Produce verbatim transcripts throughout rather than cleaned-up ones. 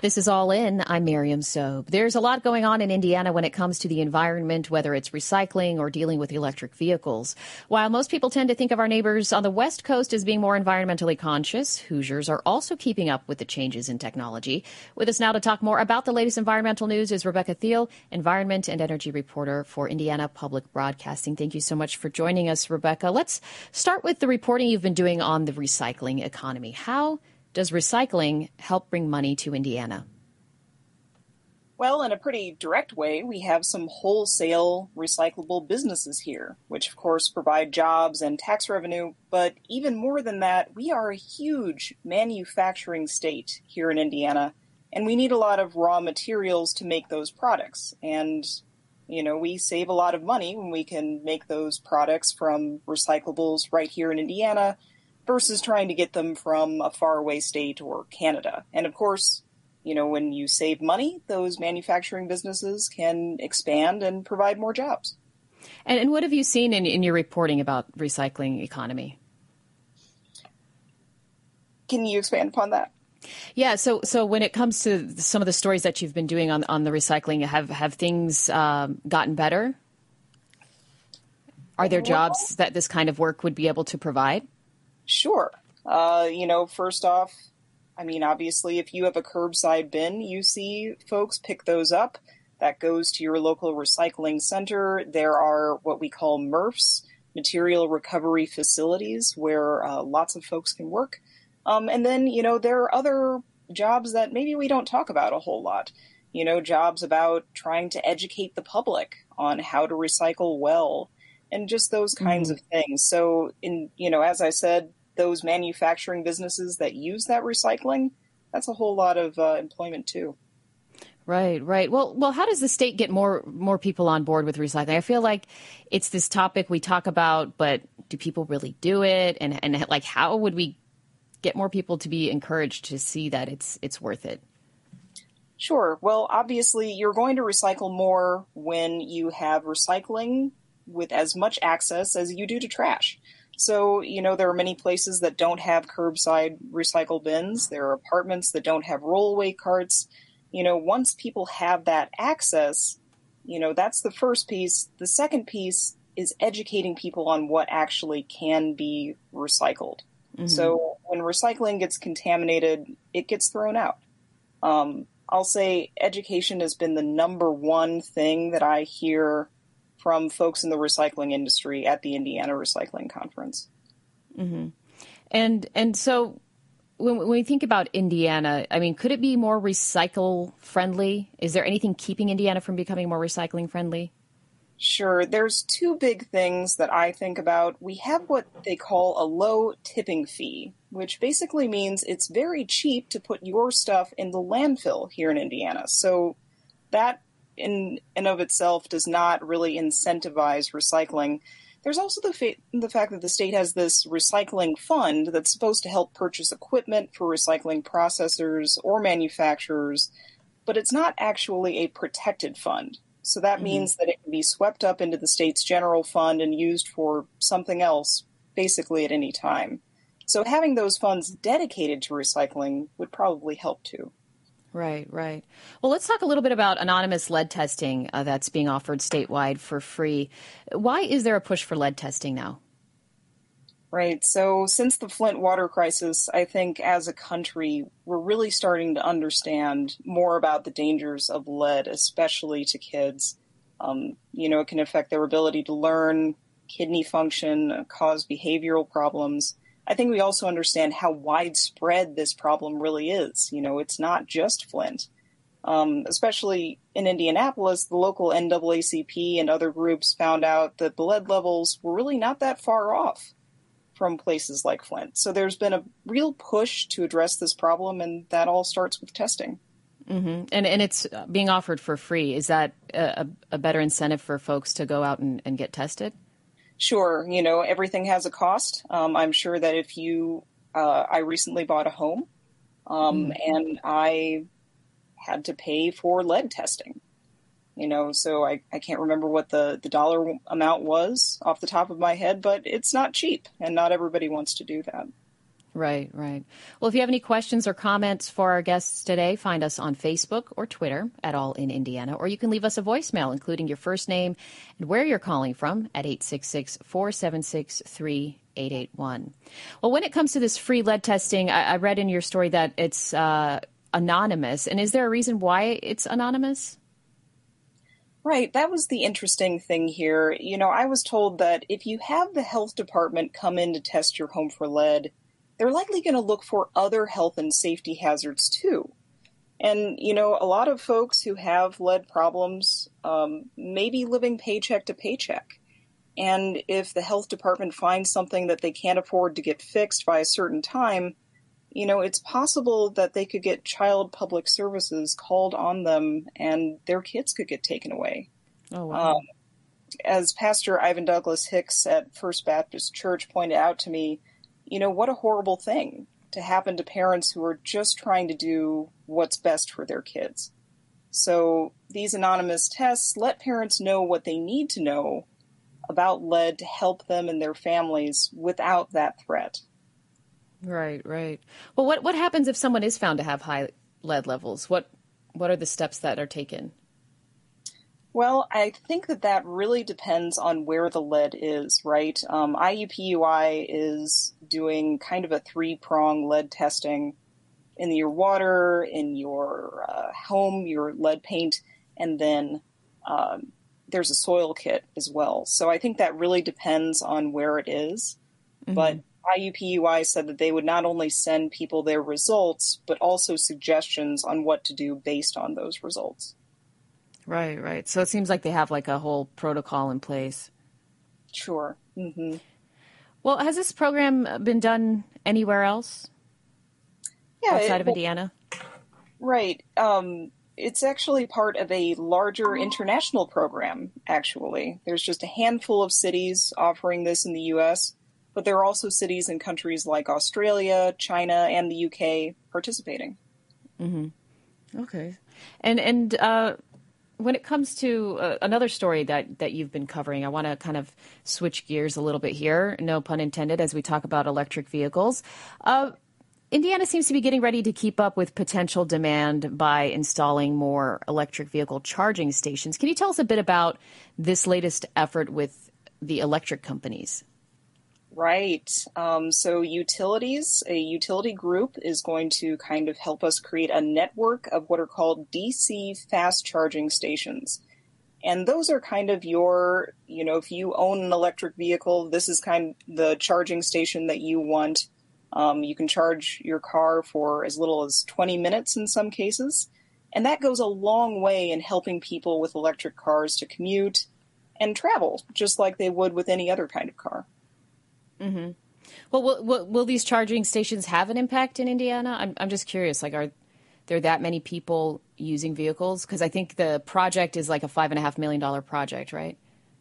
This is All In. I'm Miriam Sobe. There's a lot going on in Indiana when it comes to the environment, whether it's recycling or dealing with electric vehicles. While most people tend to think of our neighbors on the West Coast as being more environmentally conscious, Hoosiers are also keeping up with the changes in technology. With us now to talk more about the latest environmental news is Rebecca Thiel, environment and energy reporter for Indiana Public Broadcasting. Thank you so much for joining us, Rebecca. Let's start with the reporting you've been doing on the recycling economy. How does recycling help bring money to Indiana? Well, in a pretty direct way, we have some wholesale recyclable businesses here, which of course provide jobs and tax revenue. But even more than that, we are a huge manufacturing state here in Indiana, and we need a lot of raw materials to make those products. And, you know, we save a lot of money when we can make those products from recyclables right here in Indiana versus trying to get them from a faraway state or Canada. And of course, you know, when you save money, those manufacturing businesses can expand and provide more jobs. And, and what have you seen in, in your reporting about recycling economy? Can you expand upon that? Yeah, so so when it comes to some of the stories that you've been doing on on the recycling, have, have things um, gotten better? Are there jobs that this kind of work would be able to provide? Sure. Uh, you know, first off, I mean, obviously, if you have a curbside bin, you see folks pick those up. That goes to your local recycling center. There are what we call M R Fs, material recovery facilities, where uh, lots of folks can work. Um, and then, you know, there are other jobs that maybe we don't talk about a whole lot. You know, jobs about trying to educate the public on how to recycle well, and just those kinds mm-hmm. of things. So, in you know, as I said, those manufacturing businesses that use that recycling, that's a whole lot of uh, employment too. Right, right. Well, well, how does the state get more more people on board with recycling? I feel like it's this topic we talk about, but do people really do it? And and like, how would we get more people to be encouraged to see that it's it's worth it? Sure. Well, obviously, you're going to recycle more when you have recycling with as much access as you do to trash. So, you know, there are many places that don't have curbside recycle bins. There are apartments that don't have rollaway carts. You know, once people have that access, you know, that's the first piece. The second piece is educating people on what actually can be recycled. Mm-hmm. So when recycling gets contaminated, it gets thrown out. Um, I'll say education has been the number one thing that I hear from folks in the recycling industry at the Indiana Recycling Conference. Mm-hmm. And and so when, when we think about Indiana, I mean, could it be more recycle friendly? Is there anything keeping Indiana from becoming more recycling friendly? Sure. There's two big things that I think about. We have what they call a low tipping fee, which basically means it's very cheap to put your stuff in the landfill here in Indiana. So that in and of itself does not really incentivize recycling. There's also the, fa- the fact that the state has this recycling fund that's supposed to help purchase equipment for recycling processors or manufacturers, but it's not actually a protected fund. So that mm-hmm. means that it can be swept up into the state's general fund and used for something else, basically at any time. So having those funds dedicated to recycling would probably help too. Right, right. Well, let's talk a little bit about anonymous lead testing uh, that's being offered statewide for free. Why is there a push for lead testing now? Right. So since the Flint water crisis, I think as a country, we're really starting to understand more about the dangers of lead, especially to kids. Um, you know, it can affect their ability to learn, kidney function, cause behavioral problems. I think we also understand how widespread this problem really is. You know, it's not just Flint. Um, especially in Indianapolis, the local N double A C P and other groups found out that the lead levels were really not that far off from places like Flint. So there's been a real push to address this problem, and that all starts with testing. Mm-hmm. And and it's being offered for free. Is that a, a better incentive for folks to go out and, and get tested? Sure. You know, everything has a cost. Um, I'm sure that if you, uh, I recently bought a home um, mm. and I had to pay for lead testing, you know, so I, I can't remember what the, the dollar amount was off the top of my head, but it's not cheap and not everybody wants to do that. Right, right. Well, if you have any questions or comments for our guests today, find us on Facebook or Twitter at All in Indiana, or you can leave us a voicemail, including your first name and where you're calling from at eight six six, four seven six, three eight eight one. Well, when it comes to this free lead testing, I, I read in your story that it's uh, anonymous. And is there a reason why it's anonymous? Right. That was the interesting thing here. You know, I was told that if you have the health department come in to test your home for lead, they're likely going to look for other health and safety hazards too. And, you know, a lot of folks who have lead problems um, may be living paycheck to paycheck. And if the health department finds something that they can't afford to get fixed by a certain time, you know, it's possible that they could get child public services called on them and their kids could get taken away. Oh, wow. Um, as Pastor Ivan Douglas Hicks at First Baptist Church pointed out to me, you know, what a horrible thing to happen to parents who are just trying to do what's best for their kids. So these anonymous tests let parents know what they need to know about lead to help them and their families without that threat. Right, right. Well, what, what happens if someone is found to have high lead levels? What what are the steps that are taken? Well, I think that that really depends on where the lead is, right? Um, I U P U I is doing kind of a three-prong lead testing in your water, in your uh, home, your lead paint, and then um, there's a soil kit as well. So I think that really depends on where it is. Mm-hmm. But I U P U I said that they would not only send people their results, but also suggestions on what to do based on those results. Right, right. So it seems like they have like a whole protocol in place. Sure. Mm-hmm. Well, has this program been done anywhere else yeah, outside it, of Indiana? Right. Um, it's actually part of a larger international program, actually. There's just a handful of cities offering this in the U S, but there are also cities in countries like Australia, China, and the U K participating. Mm-hmm. Okay. And, and, uh, when it comes to uh, another story that, that you've been covering, I want to kind of switch gears a little bit here, no pun intended, as we talk about electric vehicles. Uh, Indiana seems to be getting ready to keep up with potential demand by installing more electric vehicle charging stations. Can you tell us a bit about this latest effort with the electric companies? Right. Um, so utilities, a utility group is going to kind of help us create a network of what are called D C fast charging stations. And those are kind of your, you know, if you own an electric vehicle, this is kind of the charging station that you want. Um, you can charge your car for as little as twenty minutes in some cases. And that goes a long way in helping people with electric cars to commute and travel, just like they would with any other kind of car. Mm-hmm. Well, will, will, will these charging stations have an impact in Indiana? I'm I'm just curious. Like, are there that many people using vehicles? Because I think the project is like a five and a half million dollar project, right?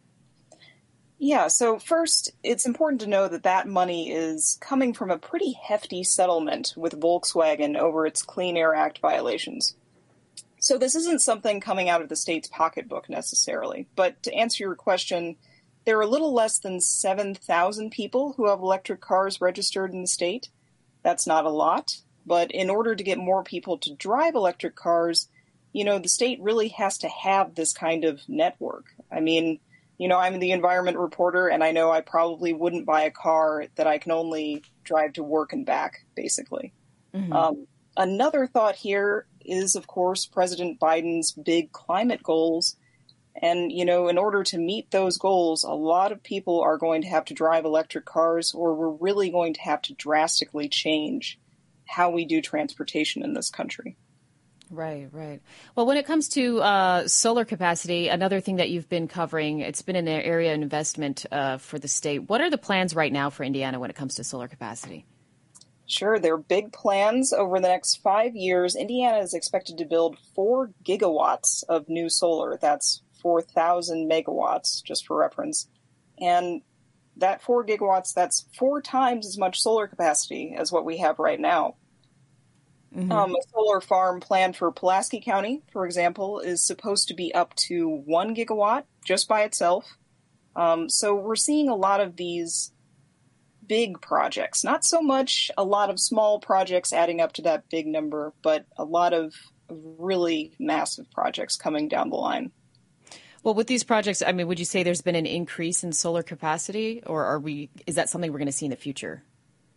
Yeah. So first, it's important to know that that money is coming from a pretty hefty settlement with Volkswagen over its Clean Air Act violations. So this isn't something coming out of the state's pocketbook necessarily. But to answer your question, there are a little less than seven thousand people who have electric cars registered in the state. That's not a lot, but in order to get more people to drive electric cars, you know, the state really has to have this kind of network. I mean, you know, I'm the environment reporter, and I know I probably wouldn't buy a car that I can only drive to work and back, basically. Mm-hmm. Um, another thought here is, of course, President Biden's big climate goals. And, you know, in order to meet those goals, a lot of people are going to have to drive electric cars, or we're really going to have to drastically change how we do transportation in this country. Right, right. Well, when it comes to uh, solar capacity, another thing that you've been covering, it's been an area of investment uh, for the state. What are the plans right now for Indiana when it comes to solar capacity? Sure, there are big plans. Over the next five years, Indiana is expected to build four gigawatts of new solar. That's four thousand megawatts, just for reference. And that four gigawatts, that's four times as much solar capacity as what we have right now. Mm-hmm. Um, a solar farm planned for Pulaski County, for example, is supposed to be up to one gigawatt just by itself. Um, so we're seeing a lot of these big projects. Not so much a lot of small projects adding up to that big number, but a lot of really massive projects coming down the line. Well, with these projects, I mean, would you say there's been an increase in solar capacity, or are we? Is that something we're going to see in the future?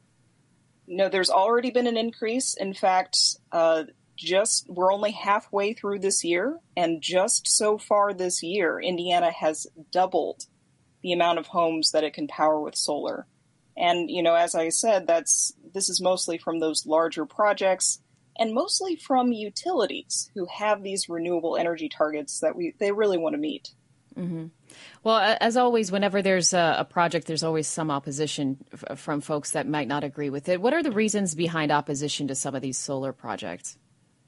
No, there's already been an increase. In fact, uh, just we're only halfway through this year, and just so far this year, Indiana has doubled the amount of homes that it can power with solar. And, you know, as I said, that's this is mostly from those larger projects and mostly from utilities who have these renewable energy targets that we they really want to meet. Mm-hmm. Well, as always, whenever there's a, a project, there's always some opposition f- from folks that might not agree with it. What are the reasons behind opposition to some of these solar projects?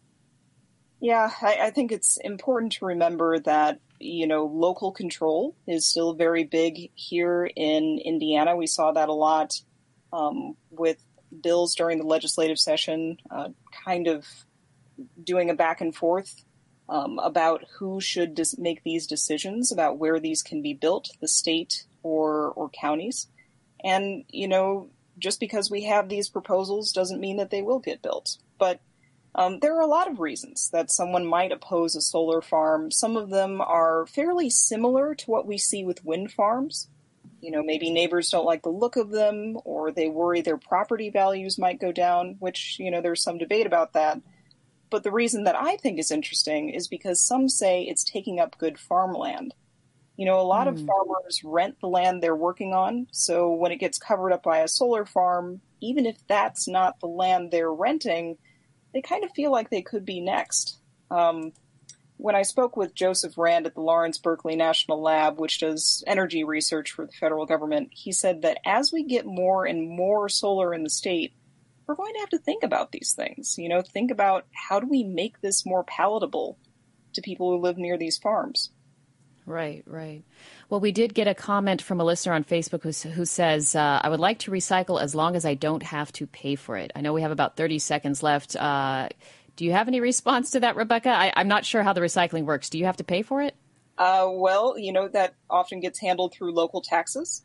Yeah, I, I think it's important to remember that, you know, local control is still very big here in Indiana. We saw that a lot um, with bills during the legislative session, uh, kind of doing a back and forth Um, about who should dis- make these decisions about where these can be built, the state or or counties. And, you know, just because we have these proposals doesn't mean that they will get built. But um, there are a lot of reasons that someone might oppose a solar farm. Some of them are fairly similar to what we see with wind farms. You know, maybe neighbors don't like the look of them, or they worry their property values might go down, which, you know, there's some debate about that. But the reason that I think is interesting is because some say it's taking up good farmland. You know, a lot mm. of farmers rent the land they're working on, so when it gets covered up by a solar farm, even if that's not the land they're renting, they kind of feel like they could be next. Um, when I spoke with Joseph Rand at the Lawrence Berkeley National Lab, which does energy research for the federal government, he said that as we get more and more solar in the state, we're going to have to think about these things, you know, think about how do we make this more palatable to people who live near these farms. Right, right. Well, we did get a comment from a listener on Facebook who, who says, uh, I would like to recycle as long as I don't have to pay for it. I know we have about thirty seconds left. Uh, do you have any response to that, Rebecca? I, I'm not sure how the recycling works. Do you have to pay for it? Uh, well, you know, that often gets handled through local taxes,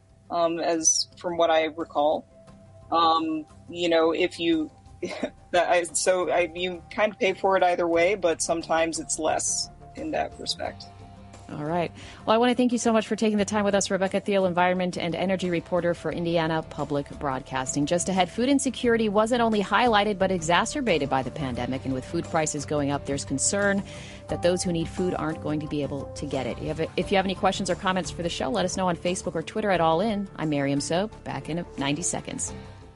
um, as from what I recall. Um, you know, if you, that I, so I, you kind of pay for it either way, but sometimes it's less in that respect. All right. Well, I want to thank you so much for taking the time with us, Rebecca Thiel, environment and energy reporter for Indiana Public Broadcasting. Just ahead, food insecurity wasn't only highlighted, but exacerbated by the pandemic. And with food prices going up, there's concern that those who need food aren't going to be able to get it. If you have any questions or comments for the show, let us know on Facebook or Twitter at All In. I'm Miriam Sobe. Back in ninety seconds.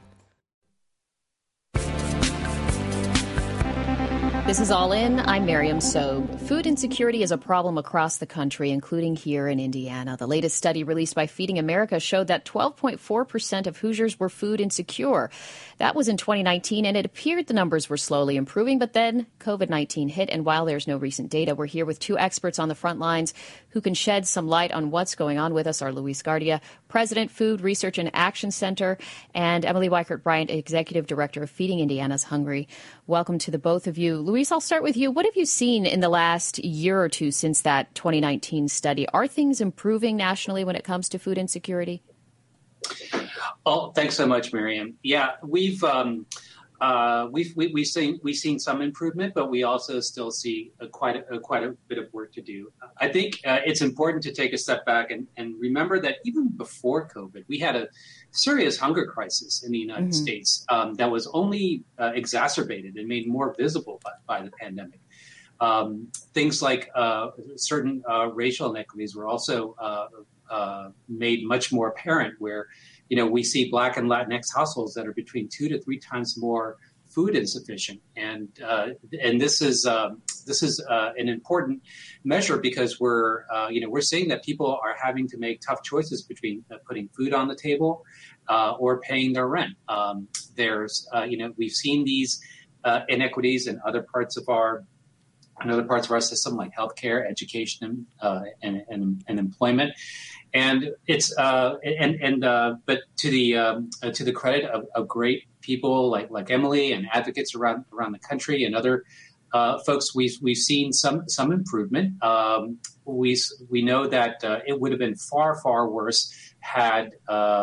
This is All In. I'm Miriam Sobe. Food insecurity is a problem across the country, including here in Indiana. The latest study released by Feeding America showed that twelve point four percent of Hoosiers were food insecure. That was in twenty nineteen, and it appeared the numbers were slowly improving, but then covid nineteen hit, and while there's no recent data, we're here with two experts on the front lines who can shed some light on what's going on. With us are Luis Guardia, President, Food Research and Action Center, and Emily Weichert-Bryant, Executive Director of Feeding Indiana's Hungry. Welcome to the both of you. Luis, I'll start with you. What have you seen in the last year or two since that twenty nineteen study? Are things improving nationally when it comes to food insecurity? Oh, thanks so much, Miriam. Yeah, we've um, uh, we've we, we've seen we've seen some improvement, but we also still see a, quite a, a, quite a bit of work to do. I think uh, it's important to take a step back and, and remember that even before COVID, we had a serious hunger crisis in the United mm-hmm. States um, that was only uh, exacerbated and made more visible by, by the pandemic. Um, things like uh, certain uh, racial inequities were also uh, uh, made much more apparent, where you know we see Black and Latinx households that are between two to three times more food insufficient, and uh, and this is um, this is uh, an important measure because we're uh, you know we're seeing that people are having to make tough choices between uh, putting food on the table uh, or paying their rent. Um, there's uh, you know we've seen these uh, inequities in other parts of our in other parts of our system, like healthcare, education, uh, and, and and employment. And it's uh, and and uh, but to the um, uh, to the credit of, of great people like like Emily and advocates around around the country and other uh, folks, we've we've seen some some improvement. Um, we we know that uh, it would have been far far worse had uh,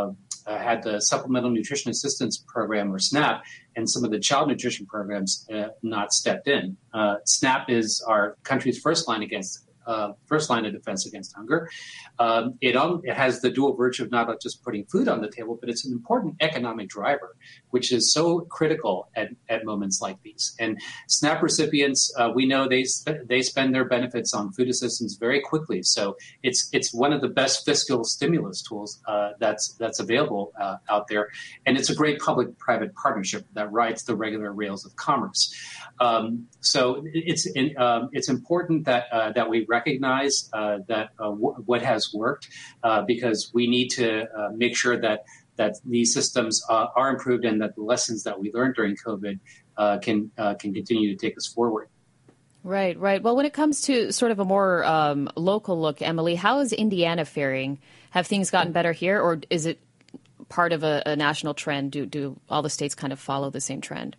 uh, had the Supplemental Nutrition Assistance Program, or SNAP, and some of the child nutrition programs uh, not stepped in. Uh, SNAP is our country's first line against Uh, first line of defense against hunger. Um, it, um, it has the dual virtue of not just putting food on the table, but it's an important economic driver, which is so critical at, at moments like these. And SNAP recipients, uh, we know they sp- they spend their benefits on food assistance very quickly. So it's it's one of the best fiscal stimulus tools uh, that's that's available uh, out there, and it's a great public-private partnership that rides the regular rails of commerce. Um, so it's in, um, it's important that uh, that we recognize uh, that uh, w- what has worked, uh, because we need to uh, make sure that that these systems uh, are improved, and that the lessons that we learned during COVID uh, can uh, can continue to take us forward. Right, right. Well, when it comes to sort of a more um, local look, Emily, how is Indiana faring? Have things gotten better here, or is it part of a, a national trend? Do do all the states kind of follow the same trend?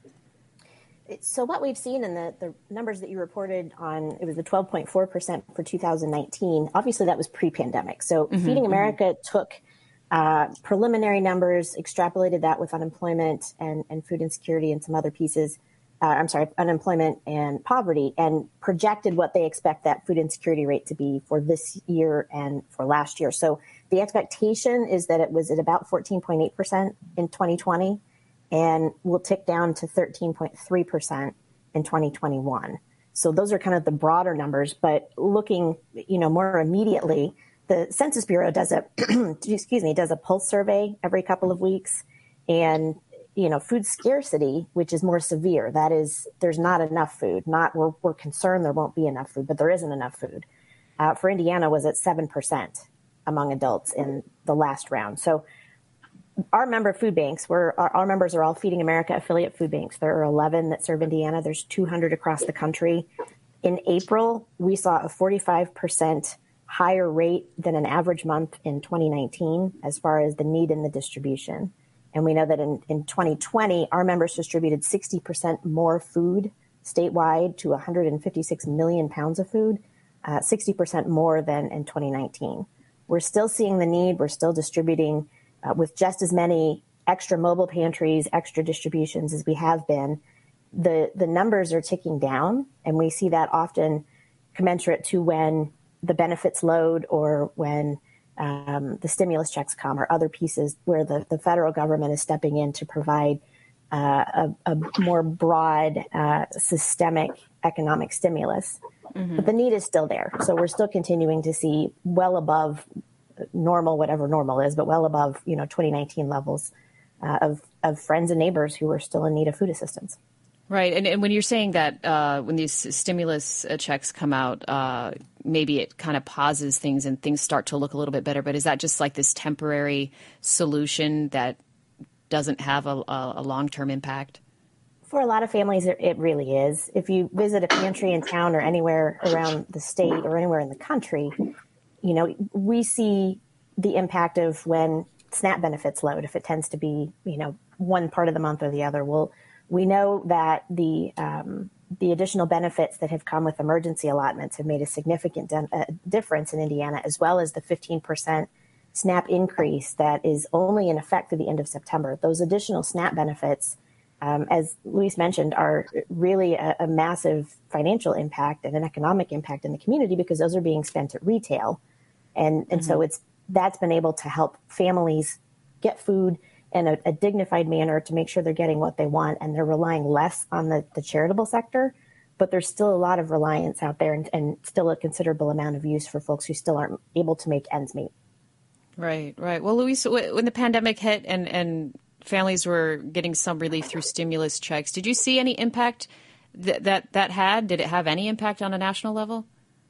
So what we've seen in the, the numbers that you reported on, it was the twelve point four percent for two thousand nineteen. Obviously, that was pre-pandemic. So mm-hmm, Feeding America mm-hmm. took uh, preliminary numbers, extrapolated that with unemployment and, and food insecurity and some other pieces. Uh, I'm sorry, unemployment and poverty, and projected what they expect that food insecurity rate to be for this year and for last year. So the expectation is that it was at about fourteen point eight percent in twenty twenty. And will tick down to thirteen point three percent in twenty twenty-one. So those are kind of the broader numbers. But looking, you know, more immediately, the Census Bureau does a, excuse me, does a pulse survey every couple of weeks. And, you know, food scarcity, which is more severe, that is, there's not enough food. Not we're, we're concerned there won't be enough food, but there isn't enough food. Uh, for Indiana was at seven percent among adults in the last round. So our member food banks, we're, our, our members are all Feeding America affiliate food banks. There are eleven that serve Indiana. There's two hundred across the country. In April, we saw a forty-five percent higher rate than an average month in twenty nineteen as far as the need in the distribution. And we know that in, in twenty twenty, our members distributed sixty percent more food statewide to one hundred fifty-six million pounds of food, uh, sixty percent more than in twenty nineteen. We're still seeing the need. We're still distributing Uh, with just as many extra mobile pantries, extra distributions as we have been. The the numbers are ticking down, and we see that often commensurate to when the benefits load or when um, the stimulus checks come, or other pieces where the, the federal government is stepping in to provide uh, a, a more broad, uh, systemic economic stimulus. Mm-hmm. But the need is still there. So we're still continuing to see well above normal, whatever normal is, but well above, you know, twenty nineteen levels uh, of, of friends and neighbors who are still in need of food assistance. Right. And, and when you're saying that uh, when these stimulus checks come out, uh, maybe it kind of pauses things and things start to look a little bit better. But is that just like this temporary solution that doesn't have a, a, a long-term impact? For a lot of families, it, it really is. If you visit a pantry in town or anywhere around the state or anywhere in the country, you know, we see the impact of when SNAP benefits load, if it tends to be, you know, one part of the month or the other. Well, we know that the um, the additional benefits that have come with emergency allotments have made a significant de- uh, difference in Indiana, as well as the fifteen percent SNAP increase that is only in effect through the end of September. Those additional SNAP benefits, um, as Luis mentioned, are really a, a massive financial impact and an economic impact in the community, because those are being spent at retail. And and mm-hmm. so it's that's been able to help families get food in a, a dignified manner to make sure they're getting what they want, and they're relying less on the, the charitable sector. But there's still a lot of reliance out there, and, and still a considerable amount of use for folks who still aren't able to make ends meet. Right, right. Well, Luis, when the pandemic hit and, and families were getting some relief through stimulus checks, did you see any impact that that, that had? Did it have any impact on a national level?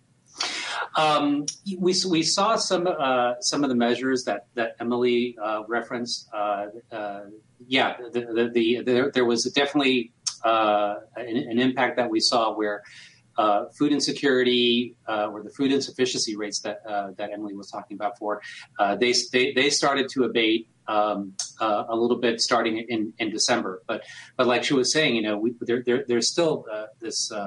Um, we we saw some uh, some of the measures that that Emily uh, referenced. Uh, uh, yeah, the, the, the, the there was definitely uh, an, an impact that we saw where uh, food insecurity uh, or the food insufficiency rates that uh, that Emily was talking about for uh, they, they they started to abate um, uh, a little bit starting in, in December. But but like she was saying, you know, we, there, there there's still uh, this. Uh,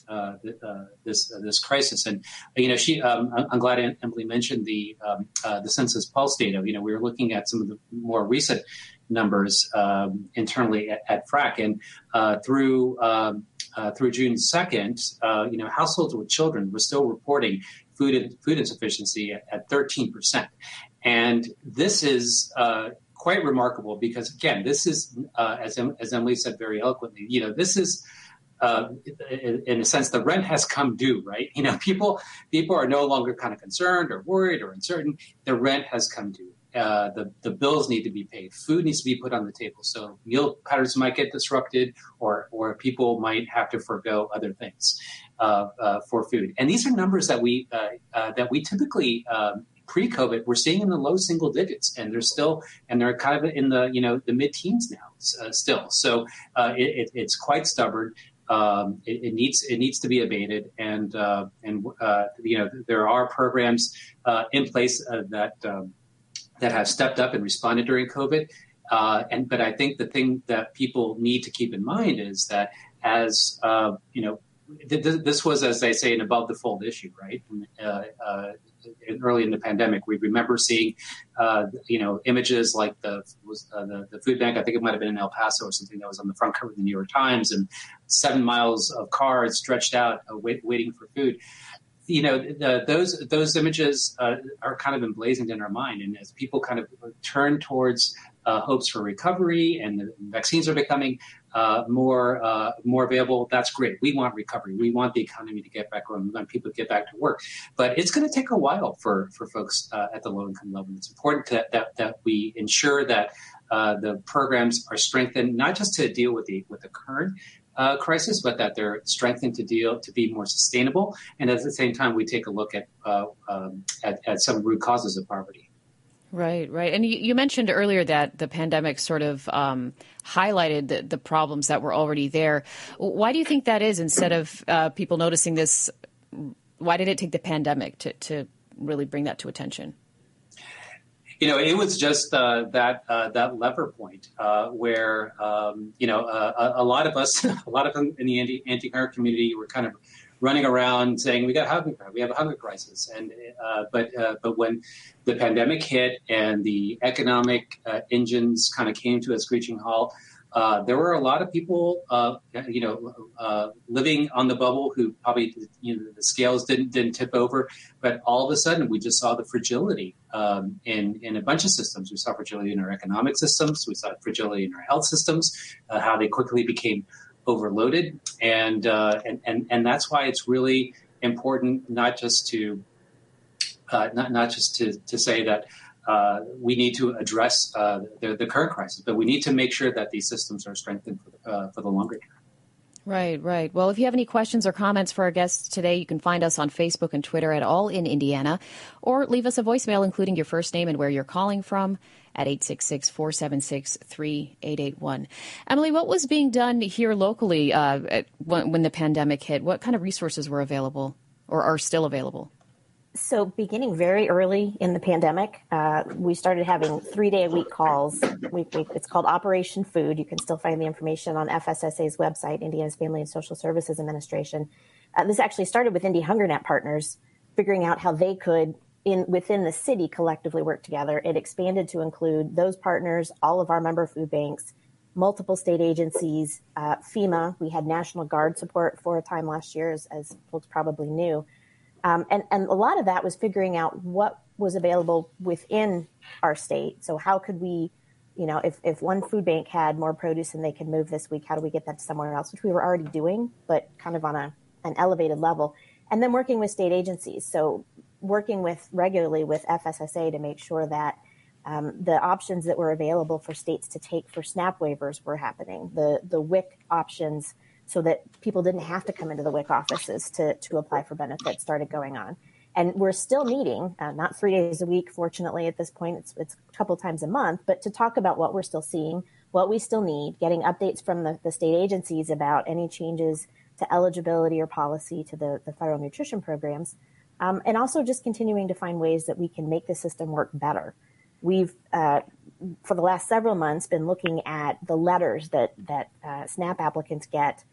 uh, uh, this uh, this crisis. And you know, she um, I'm glad Emily mentioned the um, uh, the Census Pulse data. You know, we were looking at some of the more recent numbers um, internally at, at F R A C, and uh, through um, uh, through June second, uh, you know, households with children were still reporting food food insufficiency at, at thirteen percent, and this is uh, quite remarkable because, again, this is uh, as as Emily said very eloquently. You know, this is. Uh, in a sense, the rent has come due, right? You know, people people are no longer kind of concerned or worried or uncertain. The rent has come due. Uh, the the bills need to be paid. Food needs to be put on the table. So meal patterns might get disrupted, or or people might have to forego other things uh, uh, for food. And these are numbers that we uh, uh, that we typically. Um, Pre-COVID, we're seeing in the low single digits, and they're still, and they're kind of in the, you know, the mid-teens now, uh, still. So uh, it, it, it's quite stubborn. Um, it, it needs it needs to be abated, and uh, and uh, you know, there are programs uh, in place uh, that um, that have stepped up and responded during COVID. Uh, and but I think the thing that people need to keep in mind is that as uh, you know, th- th- this was, as they say, an above the fold issue, right? Uh, uh, early in the pandemic, we remember seeing, uh, you know, images like the was uh, the, the food bank. I think it might have been in El Paso or something that was on the front cover of the New York Times, and seven miles of cars stretched out, uh, wait, waiting for food. You know, the, those those images uh, are kind of emblazoned in our mind, and as people kind of turn towards uh, hopes for recovery, and the vaccines are becoming uh, more uh, more available, that's great. We want recovery. We want the economy to get back going. We want people to get back to work. But it's going to take a while for for folks uh, at the low income level. It's important that that, that we ensure that uh, the programs are strengthened, not just to deal with the with the current Uh, crisis, but that they're strengthened to deal to be more sustainable, and at the same time, we take a look at uh, um, at, at some root causes of poverty. Right, right. And you, you mentioned earlier that the pandemic sort of um, highlighted the, the problems that were already there. Why do you think that is? Instead of uh, people noticing this, why did it take the pandemic to, to really bring that to attention? You know, it was just uh, that uh, that lever point uh, where, um, you know, uh, a, a lot of us, a lot of them in the anti, anti-hunger community were kind of running around saying, we got hunger, we have a hunger crisis. And uh, but uh, but when the pandemic hit and the economic uh, engines kind of came to a screeching halt, Uh, there were a lot of people, uh, you know, uh, living on the bubble who probably, you know, the scales didn't didn't tip over. But all of a sudden, we just saw the fragility um, in in a bunch of systems. We saw fragility in our economic systems. We saw fragility in our health systems. Uh, how they quickly became overloaded, and uh, and and and that's why it's really important not just to uh, not not just to to say that. Uh, we need to address uh, the, the current crisis, but we need to make sure that these systems are strengthened for the, uh, for the longer term. Right, right. Well, if you have any questions or comments for our guests today, you can find us on Facebook and Twitter at All in Indiana, or leave us a voicemail including your first name and where you're calling from at eight six six, four seven six, three eight eight one. Emily, what was being done here locally uh, at, when, when the pandemic hit? What kind of resources were available or are still available? So beginning very early in the pandemic, uh, we started having three-day-a-week calls. We, we, it's called Operation Food. You can still find the information on F S S A's website, Indiana's Family and Social Services Administration. Uh, this actually started with Indy HungerNet partners, figuring out how they could, in within the city, collectively work together. It expanded to include those partners, all of our member food banks, multiple state agencies, uh, FEMA. We had National Guard support for a time last year, as, as folks probably knew. Um, and, and a lot of that was figuring out what was available within our state. So how could we, you know, if, if one food bank had more produce than they could move this week, how do we get that to somewhere else, which we were already doing, but kind of on a an elevated level. And then working with state agencies. So working with regularly with F S S A to make sure that um, the options that were available for states to take for SNAP waivers were happening. The, the W I C options, so that people didn't have to come into the W I C offices to, to apply for benefits, started going on. And we're still meeting, uh, not three days a week, fortunately, at this point, it's, it's a couple times a month, but to talk about what we're still seeing, what we still need, getting updates from the, the state agencies about any changes to eligibility or policy to the, the federal nutrition programs, um, and also just continuing to find ways that we can make the system work better. We've, uh, for the last several months, been looking at the letters that, that uh, SNAP applicants get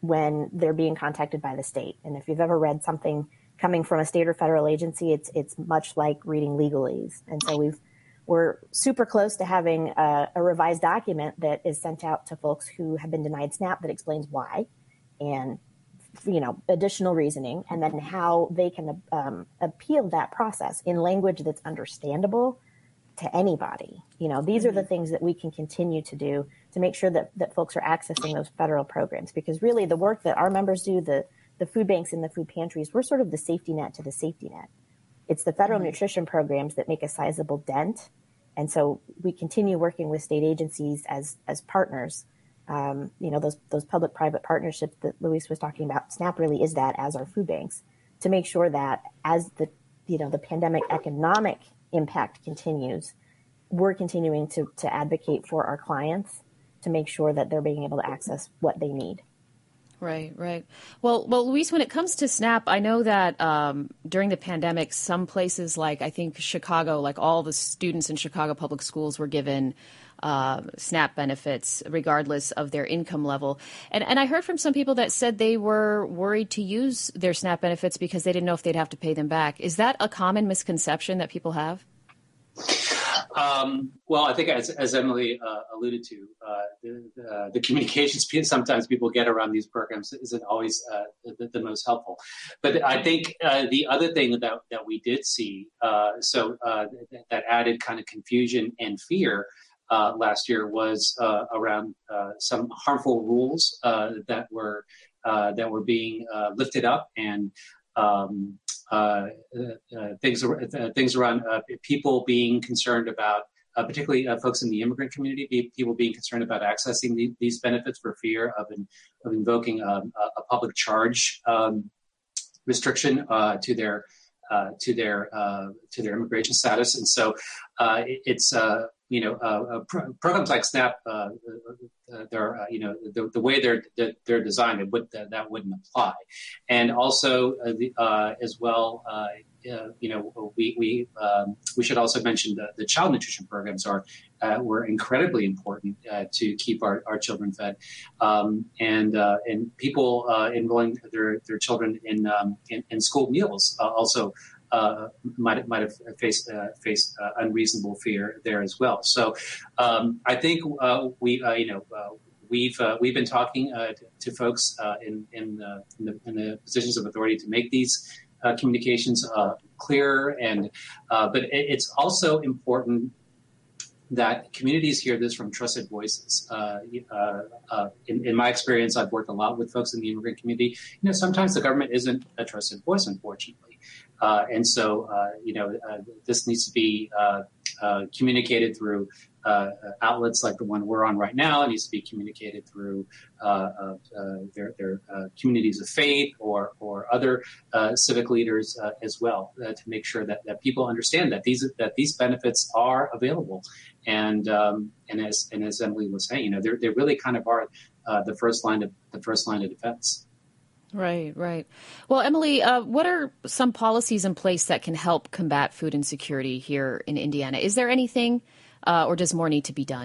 when they're being contacted by the state. And if you've ever read something coming from a state or federal agency, it's it's much like reading legalese. And so we've we're super close to having a, a revised document that is sent out to folks who have been denied SNAP that explains why, and you know, additional reasoning, and then how they can um, appeal that process in language that's understandable to anybody. You know, these are the things that we can continue to do to make sure that, that folks are accessing those federal programs, because really the work that our members do, the, the food banks and the food pantries, we're sort of the safety net to the safety net. It's the federal mm-hmm. nutrition programs that make a sizable dent. And so we continue working with state agencies as, as partners. Um, you know, those those public-private partnerships that Luis was talking about, SNAP really is that, as our food banks, to make sure that as the, you know, the pandemic economic impact continues, we're continuing to to advocate for our clients to make sure that they're being able to access what they need. Right, right. Well, well, Luis, when it comes to SNAP, I know that um, during the pandemic, some places like, I think Chicago, like all the students in Chicago public schools were given uh, SNAP benefits regardless of their income level. And, and I heard from some people that said they were worried to use their SNAP benefits because they didn't know if they'd have to pay them back. Is that a common misconception that people have? Um, well, I think as, as Emily uh, alluded to, uh, the, the, the communications sometimes people get around these programs isn't always uh, the, the most helpful. But I think uh, the other thing that, that we did see, uh, so uh, that, that added kind of confusion and fear uh, last year was uh, around uh, some harmful rules uh, that were uh, that were being uh, lifted up, and um, Uh, uh, things uh, things around uh, people being concerned about, uh, particularly uh, folks in the immigrant community, be, people being concerned about accessing the, these benefits for fear of, in, of invoking um, a, a public charge um, restriction uh, to their uh, to their uh, to their immigration status, and so uh, it, it's uh, you know uh, pro- programs like SNAP, uh, uh, they're uh, you know the, the way they're they're designed, it would that, that wouldn't apply, and also uh, the, uh, as well. Uh, Uh, you know, we we um, we should also mention the, the child nutrition programs are uh, were incredibly important uh, to keep our, our children fed, um, and uh, and people uh, enrolling their their children in um, in, in school meals uh, also uh, might might have faced uh, faced uh, unreasonable fear there as well. So um, I think uh, we uh, you know. Uh, We've uh, we've been talking uh, to, to folks uh, in in, uh, in, the, in the positions of authority to make these uh, communications uh, clearer, and uh, but it, it's also important that communities hear this from trusted voices. Uh, uh, uh, in, in my experience, I've worked a lot with folks in the immigrant community. You know, sometimes the government isn't a trusted voice, unfortunately, uh, and so uh, you know uh, this needs to be uh, uh, communicated through. Uh, outlets like the one we're on right now. It needs to be communicated through uh, uh, uh, their, their uh, communities of faith or or other uh, civic leaders uh, as well uh, to make sure that, that people understand that these that these benefits are available. And um, and as and as Emily was saying, you know, they they really kind of are uh, the first line of the first line of defense. Right, right. Well, Emily, uh, what are some policies in place that can help combat food insecurity here in Indiana? Is there anything? Uh, or does more need to be done?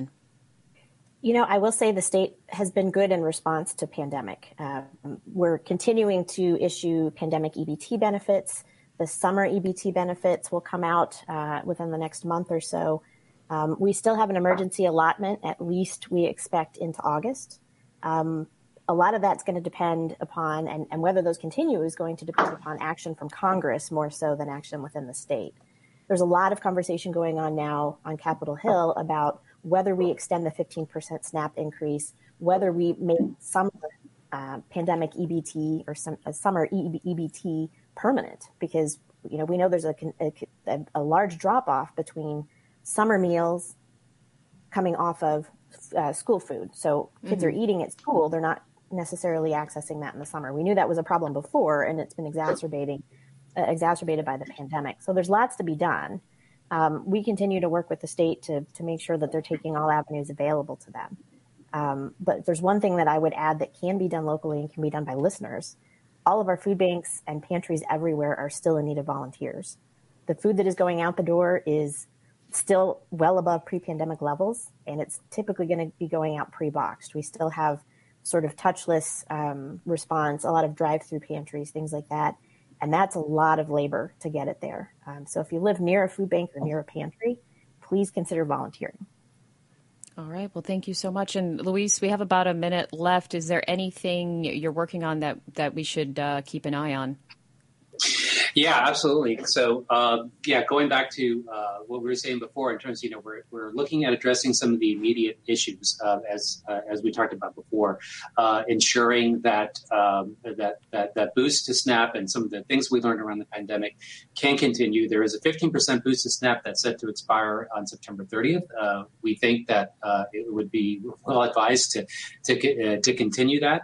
You know, I will say the state has been good in response to pandemic. Uh, we're continuing to issue pandemic E B T benefits. The summer E B T benefits will come out uh, within the next month or so. Um, we still have an emergency allotment, at least we expect into August. Um, a lot of that's going to depend upon, and, and whether those continue is going to depend upon action from Congress more so than action within the state. There's a lot of conversation going on now on Capitol Hill about whether we extend the fifteen percent SNAP increase, whether we make some uh, pandemic E B T or some uh, summer E B T permanent, because you know we know there's a, a, a large drop off between summer meals coming off of uh, school food. So kids mm-hmm. are eating at school; they're not necessarily accessing that in the summer. We knew that was a problem before, and it's been exacerbating. Uh, exacerbated by the pandemic. So there's lots to be done. Um, we continue to work with the state to to make sure that they're taking all avenues available to them. Um, but there's one thing that I would add that can be done locally and can be done by listeners. All of our food banks and pantries everywhere are still in need of volunteers. The food that is going out the door is still well above pre-pandemic levels, and it's typically going to be going out pre-boxed. We still have sort of touchless um, response, a lot of drive-through pantries, things like that. And that's a lot of labor to get it there. Um, so if you live near a food bank or near a pantry, please consider volunteering. All right. Well, thank you so much. And Luis, we have about a minute left. Is there anything you're working on that, that we should uh, keep an eye on? Yeah, absolutely. So, uh, yeah, going back to uh, what we were saying before, in terms, you know, we're we're looking at addressing some of the immediate issues uh, as uh, as we talked about before, uh, ensuring that um, that that that boost to SNAP and some of the things we learned around the pandemic can continue. There is a fifteen percent boost to SNAP that's set to expire on September thirtieth. Uh, we think that uh, it would be well advised to to uh, to continue that.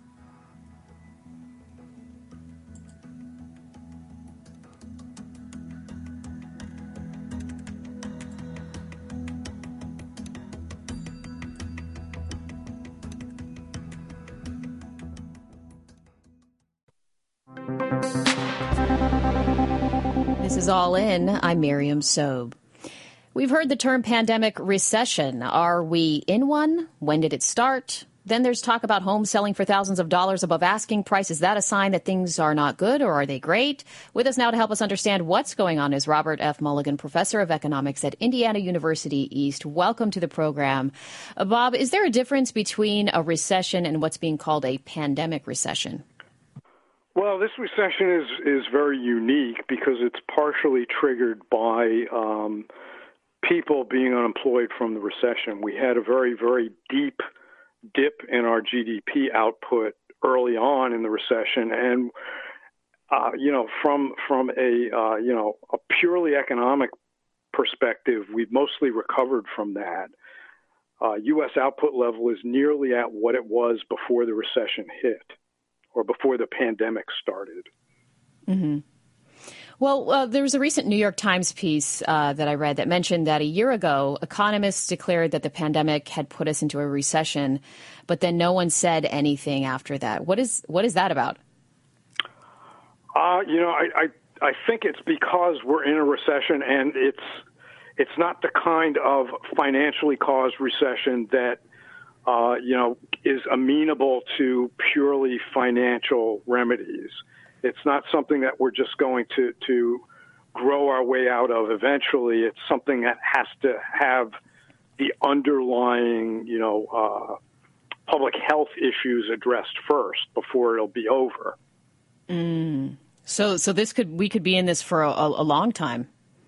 This is All In. I'm Miriam Sobe. We've heard the term pandemic recession. Are we in one? When did it start? Then there's talk about homes selling for thousands of dollars above asking price. Is that a sign that things are not good, or are they great? With us now to help us understand what's going on is Robert F. Mulligan, professor of economics at Indiana University East. Welcome to the program. Uh, Bob, is there a difference between a recession and what's being called a pandemic recession? Well, this recession is, is very unique because it's partially triggered by um, people being unemployed from the recession. We had a very, very deep dip in our G D P output early on in the recession, and uh, you know, from from a uh, you know a purely economic perspective, we've mostly recovered from that. Uh, U S output level is nearly at what it was before the recession hit, or before the pandemic started. Mm-hmm. Well, uh, there was a recent New York Times piece uh, that I read that mentioned that a year ago, economists declared that the pandemic had put us into a recession, but then no one said anything after that. What is what is that about? Uh, you know, I, I I think it's because we're in a recession, and it's it's not the kind of financially caused recession that Uh, you know, is amenable to purely financial remedies. It's not something that we're just going to, to grow our way out of eventually. It's something that has to have the underlying, you know, uh, public health issues addressed first before it'll be over. Mm. So, so this could we could be in this for a, a long time.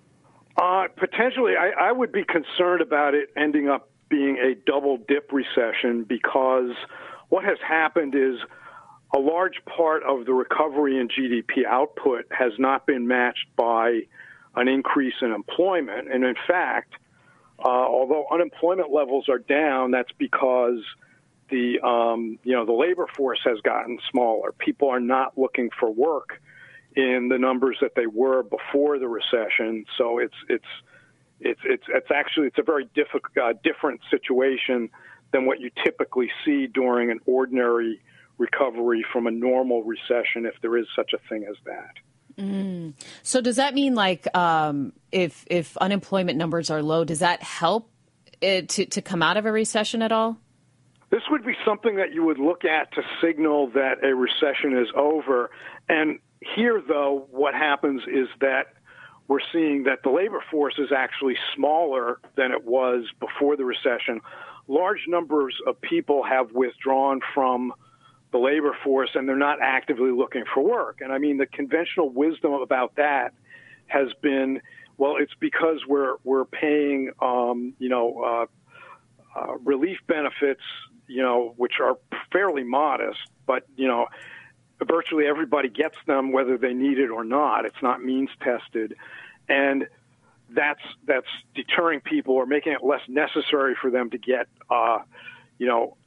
Uh, potentially, I, I would be concerned about it ending up being a double dip recession, because what has happened is a large part of the recovery in G D P output has not been matched by an increase in employment. And in fact, uh, although unemployment levels are down, that's because the um, you know the labor force has gotten smaller. People are not looking for work in the numbers that they were before the recession. So it's it's It's it's it's actually it's a very difficult, uh, different situation than what you typically see during an ordinary recovery from a normal recession, if there is such a thing as that. Mm. So does that mean, like, um, if if unemployment numbers are low, does that help it to to come out of a recession at all? This would be something that you would look at to signal that a recession is over. And here, though, what happens is that we're seeing that the labor force is actually smaller than it was before the recession. Large numbers of people have withdrawn from the labor force, and they're not actively looking for work. And I mean, the conventional wisdom about that has been, well, it's because we're we're paying, um, you know, uh, uh, relief benefits, you know, which are fairly modest, but you know, virtually everybody gets them whether they need it or not. It's not means tested. And that's that's deterring people or making it less necessary for them to get, uh, you know,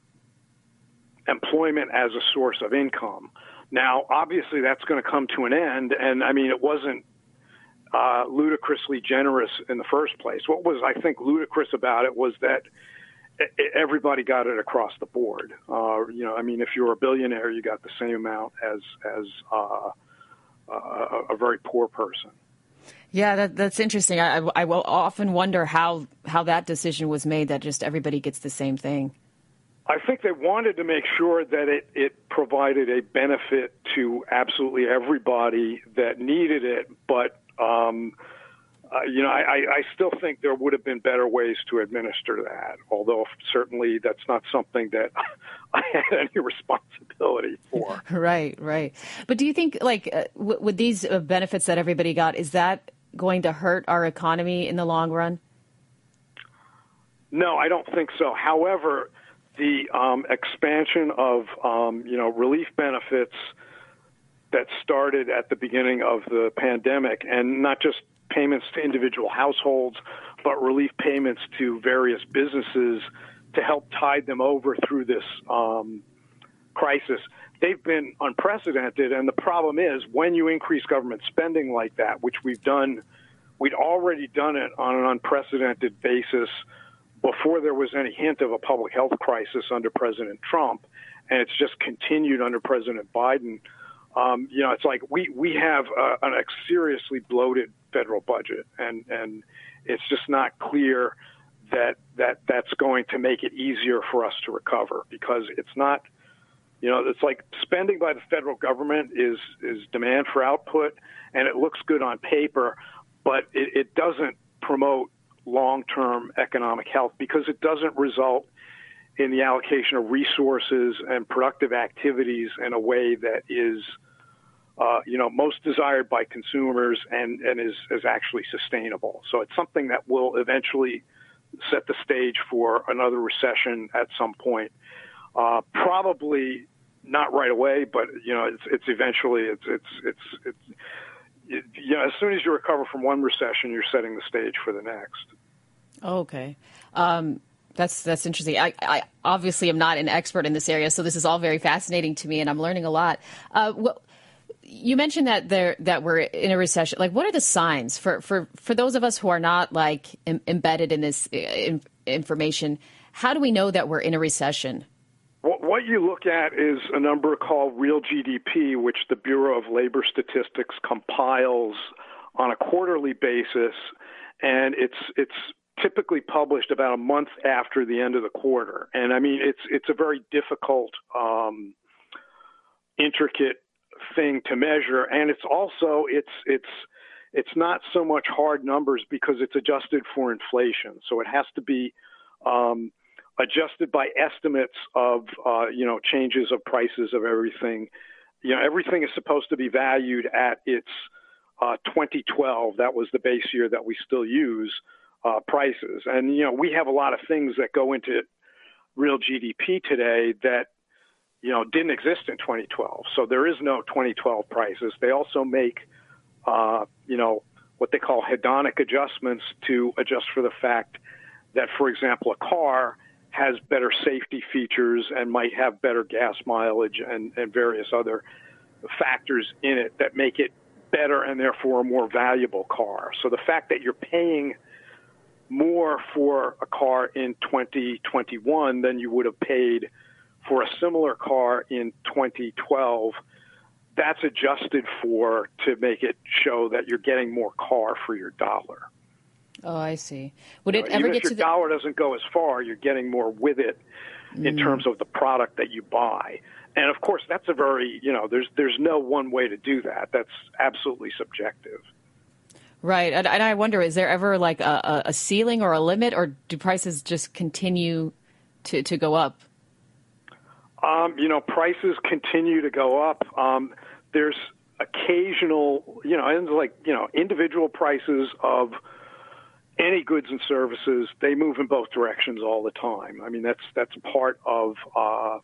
employment as a source of income. Now, obviously, that's going to come to an end. And, I mean, it wasn't uh, ludicrously generous in the first place. What was, I think, ludicrous about it was that everybody got it across the board. Uh, you know, I mean, if you're a billionaire, you got the same amount as as uh, a, a very poor person. Yeah, that, that's interesting. I, I will often wonder how how that decision was made, that just everybody gets the same thing. I think they wanted to make sure that it, it provided a benefit to absolutely everybody that needed it. But, um, uh, you know, I, I still think there would have been better ways to administer that, although certainly that's not something that I had any responsibility for. Right, right. But do you think, like, uh, w- with these uh, benefits that everybody got, is that going to hurt our economy in the long run? No, I don't think so. However, the um, expansion of, um, you know, relief benefits that started at the beginning of the pandemic, and not just payments to individual households, but relief payments to various businesses to help tide them over through this um, crisis, they've been unprecedented. And the problem is, when you increase government spending like that, which we've done, we'd already done it on an unprecedented basis before there was any hint of a public health crisis under President Trump, and it's just continued under President Biden. Um, you know, it's like we, we have a, a seriously bloated federal budget, and, and it's just not clear that, that that's going to make it easier for us to recover, because it's not, you know, it's like spending by the federal government is, is demand for output, and it looks good on paper, but it, it doesn't promote long-term economic health, because it doesn't result in the allocation of resources and productive activities in a way that is, uh, you know, most desired by consumers and, and is, is actually sustainable. So it's something that will eventually set the stage for another recession at some point. Uh, probably not right away, but, you know, it's, it's eventually, it's, it's, it's, it's, it, you know, as soon as you recover from one recession, you're setting the stage for the next. Okay. Um, that's that's interesting. I, I obviously am not an expert in this area, so this is all very fascinating to me, and I'm learning a lot. Uh, well, you mentioned that there that we're in a recession. Like, what are the signs for, for, for those of us who are not like em- embedded in this in, information? How do we know that we're in a recession? What you look at is a number called real G D P, which the Bureau of Labor Statistics compiles on a quarterly basis, and it's it's typically published about a month after the end of the quarter. And I mean, it's it's a very difficult, um, intricate thing to measure, and it's also it's it's it's not so much hard numbers because it's adjusted for inflation, so it has to be um, adjusted by estimates of, uh, you know, changes of prices of everything. You know, everything is supposed to be valued at its uh, twenty twelve. That was the base year that we still use uh, prices. And, you know, we have a lot of things that go into real G D P today that, you know, didn't exist in twenty twelve. So there is no twenty twelve prices. They also make, uh, you know, what they call hedonic adjustments to adjust for the fact that, for example, a car has better safety features and might have better gas mileage and, and various other factors in it that make it better and therefore a more valuable car. So the fact that you're paying more for a car in twenty twenty-one than you would have paid for a similar car in twenty twelve, that's adjusted for to make it show that you're getting more car for your dollar. Oh, I see. Would it you know, ever even get if your to the dollar doesn't go as far, you're getting more with it in Mm. terms of the product that you buy. And of course, that's a very, you know, there's there's no one way to do that. That's absolutely subjective. Right. And, and I wonder, is there ever like a, a ceiling or a limit, or do prices just continue to, to go up? Um, you know, prices continue to go up. Um, there's occasional, you know, and like, you know, individual prices of any goods and services, they move in both directions all the time. I mean, that's that's part of, uh,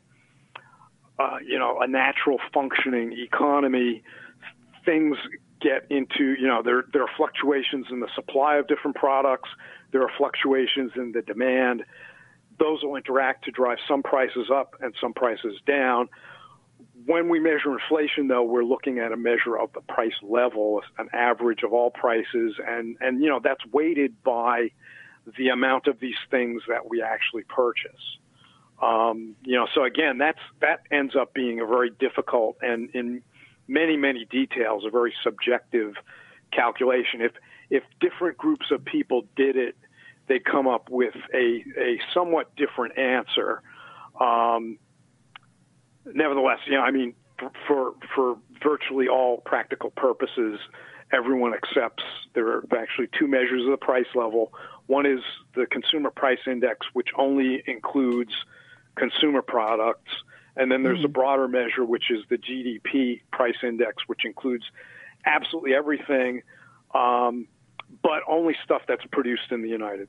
uh, you know, a natural functioning economy. Things get into, you know, there there are fluctuations in the supply of different products. There are fluctuations in the demand. Those will interact to drive some prices up and some prices down. When we measure inflation, though, we're looking at a measure of the price level, an average of all prices, and, and you know, that's weighted by the amount of these things that we actually purchase. Um, you know, so again, that's that ends up being a very difficult and in many, many details, a very subjective calculation. If if different groups of people did it, they come up with a, a somewhat different answer. Um, nevertheless, you know, I mean, for for virtually all practical purposes, everyone accepts there are actually two measures of the price level. One is the Consumer Price Index, which only includes consumer products. And then there's mm-hmm. a broader measure, which is the G D P Price Index, which includes absolutely everything, um, but only stuff that's produced in the United.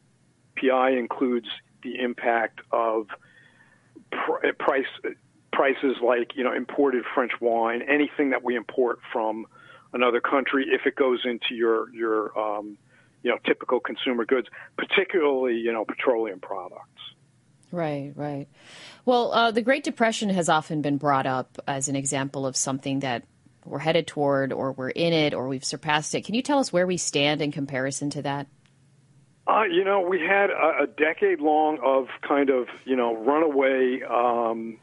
P I includes the impact of pr- price prices like, you know, imported French wine, anything that we import from another country, if it goes into your your um, you know, typical consumer goods, particularly, you know, petroleum products. Right, right. Well, uh, the Great Depression has often been brought up as an example of something that we're headed toward, or we're in it, or we've surpassed it. Can you tell us where we stand in comparison to that? Uh, you know, we had a, a decade long of kind of, you know, runaway, um,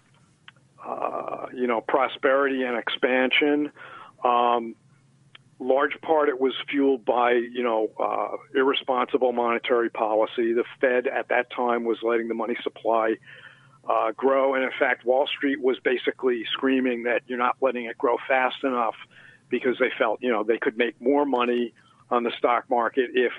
uh, you know, prosperity and expansion. Um, large part it was fueled by, you know, uh, irresponsible monetary policy. The Fed at that time was letting the money supply uh, grow. And in fact, Wall Street was basically screaming that you're not letting it grow fast enough because they felt, you know, they could make more money on the stock market if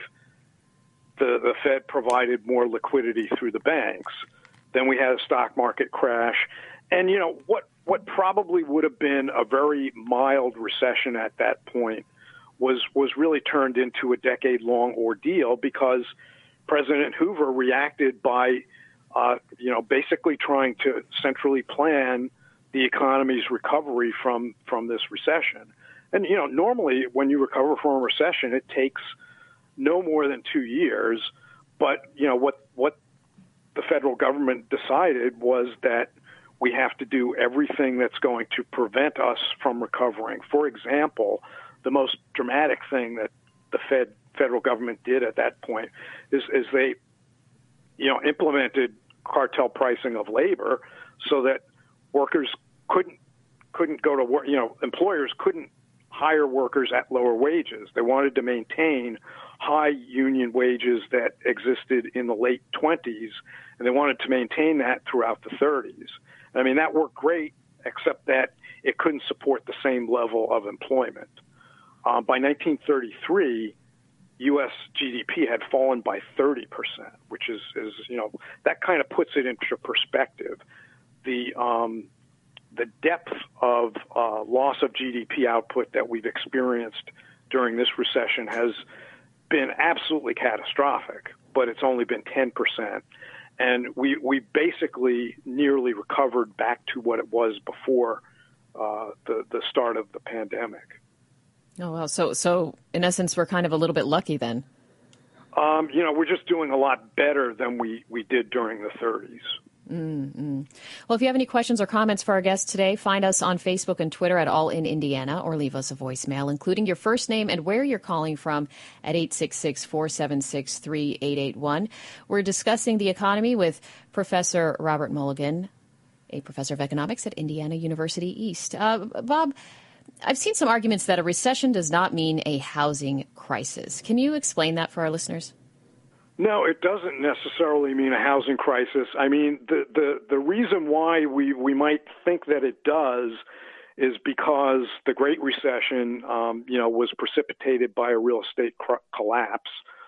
the, the Fed provided more liquidity through the banks. Then we had a stock market crash. And, you know, what, what probably would have been a very mild recession at that point was was really turned into a decade-long ordeal because President Hoover reacted by, uh, you know, basically trying to centrally plan the economy's recovery from, from this recession. And, you know, normally when you recover from a recession, it takes no more than two years. But, you know, what, what the federal government decided was that we have to do everything that's going to prevent us from recovering. For example, the most dramatic thing that the Fed federal government did at that point is, is they, you know, implemented cartel pricing of labor so that workers couldn't couldn't go to work. You know, employers couldn't hire workers at lower wages. They wanted to maintain high union wages that existed in the late twenties, and they wanted to maintain that throughout the thirties. I mean, that worked great, except that it couldn't support the same level of employment. Um, by nineteen thirty-three, U S G D P had fallen by thirty percent, which is, is, you know, that kind of puts it into perspective. The um, the depth of uh, loss of G D P output that we've experienced during this recession has been absolutely catastrophic, but it's only been ten percent. And we, we basically nearly recovered back to what it was before uh, the, the start of the pandemic. Oh, well, so, so in essence, we're kind of a little bit lucky then. Um, you know, we're just doing a lot better than we, we did during the thirties. Mm-hmm. Well, if you have any questions or comments for our guests today, find us on Facebook and Twitter at All in Indiana, or leave us a voicemail, including your first name and where you're calling from at eight six six, four seven six, three eight eight one. We're discussing the economy with Professor Robert Mulligan, a professor of economics at Indiana University East. Uh, Bob, I've seen some arguments that a recession does not mean a housing crisis. Can you explain that for our listeners? No, it doesn't necessarily mean a housing crisis. I mean, the, the, the reason why we, we might think that it does is because the Great Recession, um, you know, was precipitated by a real estate cr- collapse.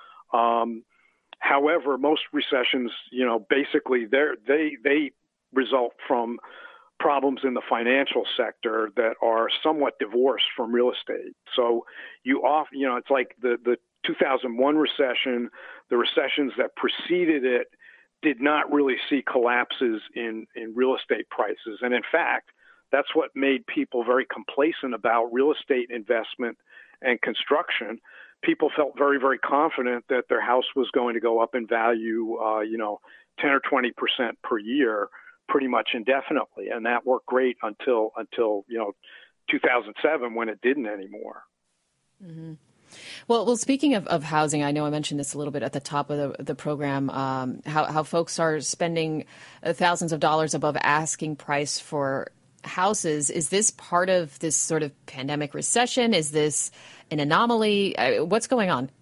Um, however, most recessions, you know, basically they're, they they result from problems in the financial sector that are somewhat divorced from real estate. So you off, you know, it's like the the two thousand one recession, the recessions that preceded it did not really see collapses in, in real estate prices. And in fact, that's what made people very complacent about real estate investment and construction. People felt very, very confident that their house was going to go up in value, uh, you know, ten or twenty percent per year, pretty much indefinitely. And that worked great until, until you know, two thousand seven, when it didn't anymore. Mm-hmm. Well, well, speaking of, of housing, I know I mentioned this a little bit at the top of the, the program, um, how, how folks are spending thousands of dollars above asking price for houses. Is this part of this sort of pandemic recession? Is this an anomaly? Uh, what's going on?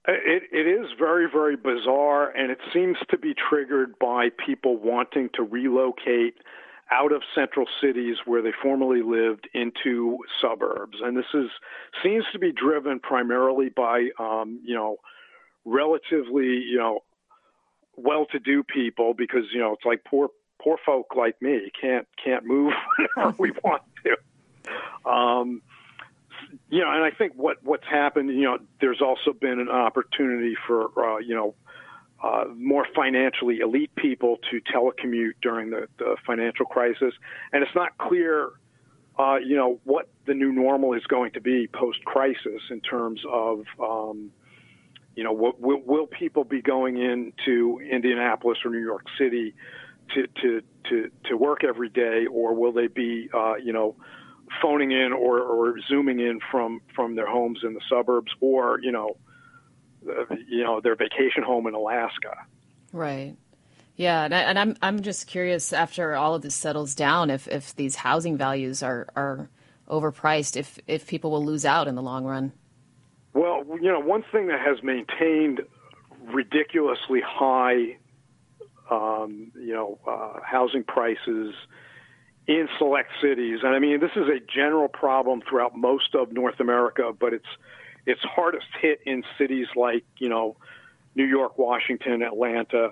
It, it is very, very bizarre, and it seems to be triggered by people wanting to relocate out of central cities where they formerly lived into suburbs. And this is seems to be driven primarily by, um, you know, relatively, you know, well-to-do people, because, you know, it's like poor poor folk like me can't can't move whenever we want to. Um, you know, and I think what what's happened, you know, there's also been an opportunity for, uh, you know, uh, more financially elite people to telecommute during the, the financial crisis. And it's not clear, uh, you know, what the new normal is going to be post-crisis in terms of, um, you know, will, will, will people be going into Indianapolis or New York City to, to, to, to work every day, or will they be, uh, you know, phoning in or, or zooming in from, from their homes in the suburbs, or, you know, uh, you know, their vacation home in Alaska. Right. Yeah. And, I, and I'm, I'm just curious, after all of this settles down, if, if these housing values are, are overpriced, if, if people will lose out in the long run. Well, you know, one thing that has maintained ridiculously high, um, you know, uh, housing prices in select cities, and I mean, this is a general problem throughout most of North America, but it's it's hardest hit in cities like, you know, New York, Washington, Atlanta,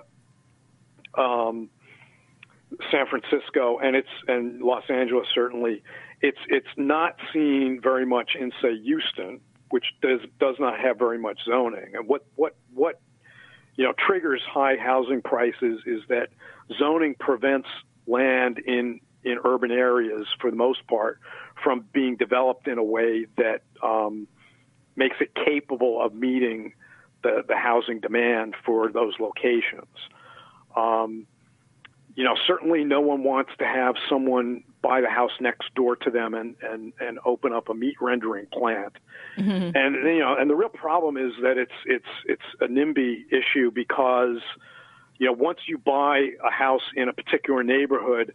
um, San Francisco, and it's and Los Angeles certainly. It's it's not seen very much in, say, Houston, which does does not have very much zoning. And what what what you know triggers high housing prices is that zoning prevents land in in urban areas, for the most part, from being developed in a way that um, makes it capable of meeting the, the housing demand for those locations. Um, you know, certainly no one wants to have someone buy the house next door to them and, and, and open up a meat rendering plant. Mm-hmm. And, you know, and the real problem is that it's, it's, it's a NIMBY issue, because, you know, once you buy a house in a particular neighborhood,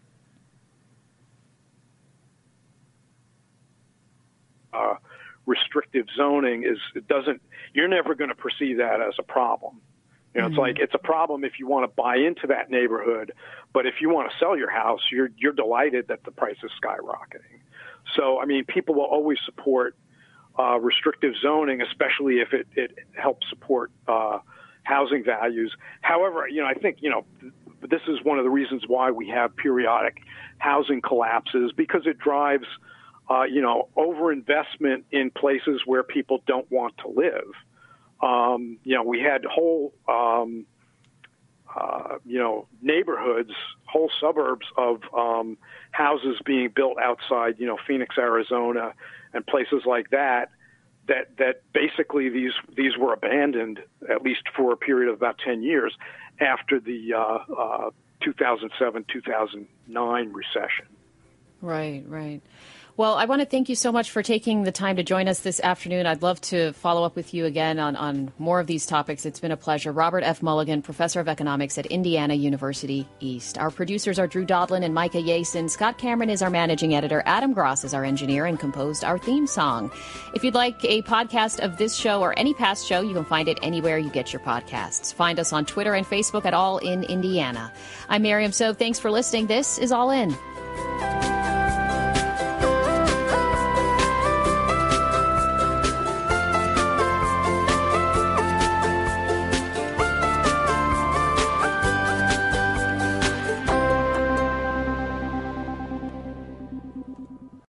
Uh, restrictive zoning is it doesn't you're never going to perceive that as a problem. You know, mm-hmm. It's like it's a problem if you want to buy into that neighborhood, but if you want to sell your house, you're you're delighted that the price is skyrocketing. So, I mean, people will always support uh, restrictive zoning, especially if it, it helps support uh, housing values. However, you know, I think, you know, this is one of the reasons why we have periodic housing collapses, because it drives Uh, you know, overinvestment in places where people don't want to live. Um, you know, we had whole, um, uh, you know, neighborhoods, whole suburbs of um, houses being built outside, you know, Phoenix, Arizona, and places like that. That that basically these these were abandoned, at least for a period of about ten years, after the uh, uh, two thousand seven two thousand nine recession. Right, right. Well, I want to thank you so much for taking the time to join us this afternoon. I'd love to follow up with you again on, on more of these topics. It's been a pleasure. Robert F. Mulligan, professor of economics at Indiana University East. Our producers are Drew Dodlin and Micah Yason. Scott Cameron is our managing editor. Adam Gross is our engineer and composed our theme song. If you'd like a podcast of this show or any past show, you can find it anywhere you get your podcasts. Find us on Twitter and Facebook at All in Indiana. I'm Miriam Sobe. Thanks for listening. This is All In.